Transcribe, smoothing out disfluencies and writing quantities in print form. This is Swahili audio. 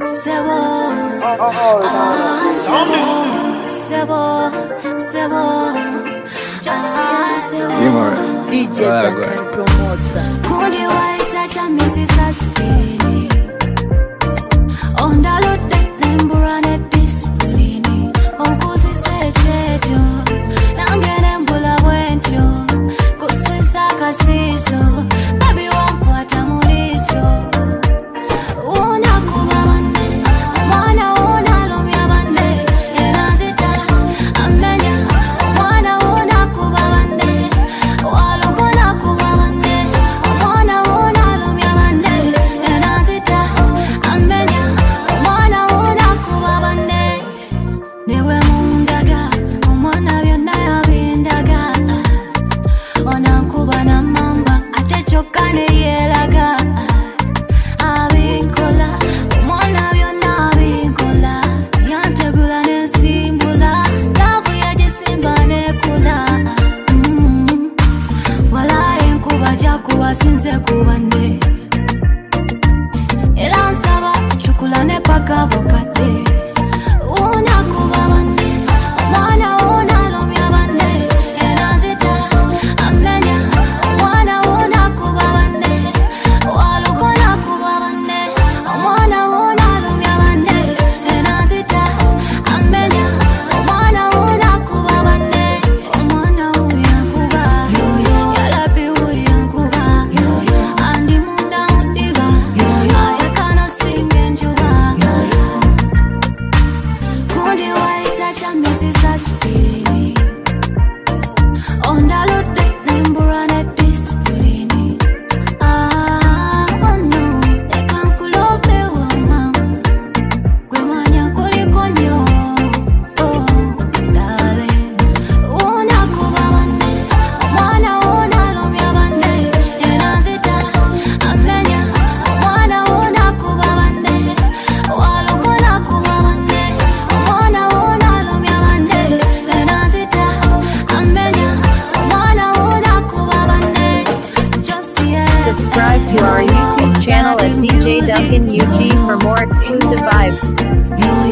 DJ Duncan promoter. Kundi waita cha misi saspini Ondalo de nemburane disipulini Onkusi sechejo Nangene mbula wentyo Kusisa kasiso Babi wangu atamuliso Una kubabande Mwana una lumia bande Enazita amenya Mwana una kubabande Walukuna kubabande Mwana una lumia bande Enazita amenya Mwana una kubabande Newe mundaga Mwana vyona ya bindaga Onankuba na mamba Achechokane yelaga Abinkola Mwana vyona abinkola Yantegula nesimbula Lavu ya jisimba nekula Wala enkuba jakuwa sinze kubande Elansaba chukulane paka vokate Una kubabande Mwana una lomya bande Enazita amenya Mwana una kubabande Walukona kubabande Mwana una lomya bande Enazita amenya Mwana una kubabande Mwana uya kuba Yalabi uya kuba Andi munda undiga Ayakana singe njuba Kundi waita cha misi saspini Ondalo de nemburane disipulini Oh no, ekankulope wama Gwemanya kulikonyo Oh, darling Una kubabande Mwana una lumya bande Enazita amenya Mwana una kubabande Walukuna kubabande Mwana una lumya bande Enazita amenya Mwana una kubabande Josie Subscribe to our YouTube channel at DJ Duncan UG for more exclusive vibes.